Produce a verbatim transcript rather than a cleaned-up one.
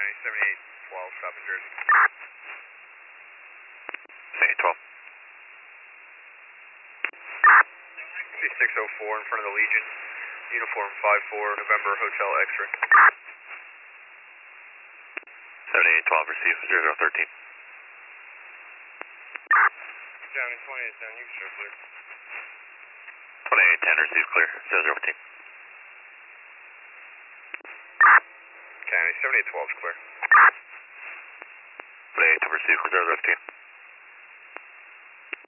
County, seventy-eight twelve, stop in Jersey. seventy-eight twelve. six oh four in front of the Legion, uniform five four, November, Hotel X-ray. seventy-eight twelve, receive zero zero one three. County, twenty-eight ten, you can show clear. twenty-eight ten, receive clear, zero zero one three. County, seventy-eight twelve is clear. twenty-eight ten, receive zero zero one three.